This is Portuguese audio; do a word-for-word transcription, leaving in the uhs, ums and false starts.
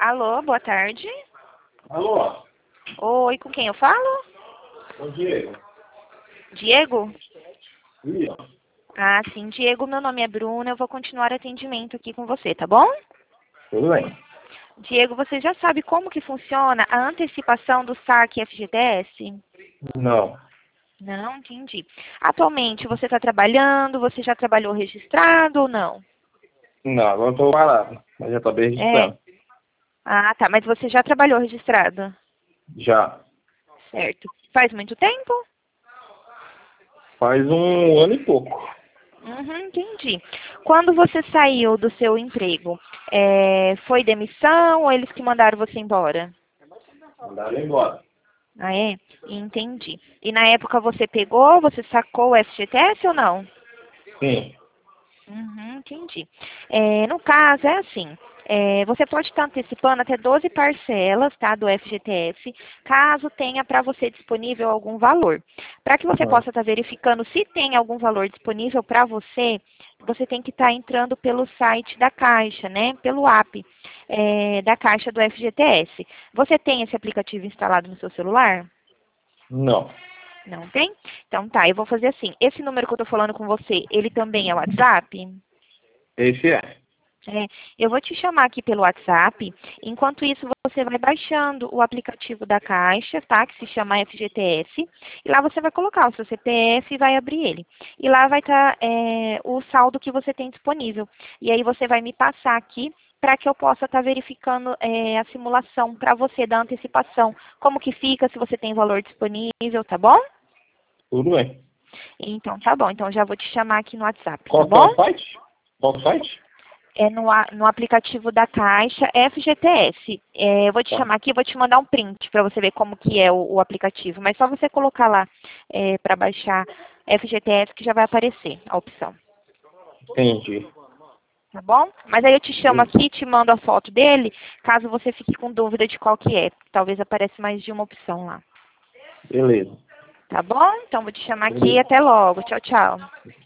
Alô, boa tarde. Alô? Oi, com quem eu falo? Bom dia. Diego? Ih, ó. Ah, sim, Diego, meu nome é Bruna, eu vou continuar atendimento aqui com você, tá bom? Tudo bem. Diego, você já sabe como que funciona a antecipação do saque F G T S? Não. Não, entendi. Atualmente, você está trabalhando, você já trabalhou registrado ou não? Não, agora eu tô parado. Mas já tá bem É. registrado. Ah, tá, mas você já trabalhou registrado? Já. Certo. Faz muito tempo? Faz um ano e pouco. Uhum, entendi. Quando você saiu do seu emprego, é, foi demissão ou eles que mandaram você embora? Mandaram embora. Ah, é? Entendi. E na época você pegou, você sacou o F G T S ou não? Sim. Uhum, entendi. É, no caso, é assim, é, você pode estar antecipando até doze parcelas, tá, do F G T S, caso tenha para você disponível algum valor. Para que você Ah, possa estar verificando se tem algum valor disponível para você, você tem que estar entrando pelo site da Caixa, né, pelo app é, da Caixa do F G T S. Você tem esse aplicativo instalado no seu celular? não. Não tem? Então tá, eu vou fazer assim. Esse número que eu tô falando com você, ele também é WhatsApp? Esse é. É, eu vou te chamar aqui pelo WhatsApp. Enquanto isso, você vai baixando o aplicativo da Caixa, tá? Que se chama F G T S. E lá você vai colocar o seu C P F e vai abrir ele. E lá vai estar é, o saldo que você tem disponível. E aí você vai me passar aqui para que eu possa estar verificando é, a simulação para você da antecipação. Como que fica, se você tem valor disponível, tá bom? Tudo bem. Então tá bom. Então já vou te chamar aqui no WhatsApp, tá Qual que é bom? o site? Qual o site? É no, a- no aplicativo da Caixa F G T S. É, eu vou te Tá. chamar aqui, vou te mandar um print para você ver como que é o, o aplicativo. Mas só você colocar lá para baixar F G T S que já vai aparecer a opção. Entendi. Tá bom? Mas aí eu te chamo aqui, te mando a foto dele, caso você fique com dúvida de qual que é. Talvez apareça mais de uma opção lá. Beleza. Tá bom? Então vou te chamar aqui e Beleza. até logo. Tchau, tchau.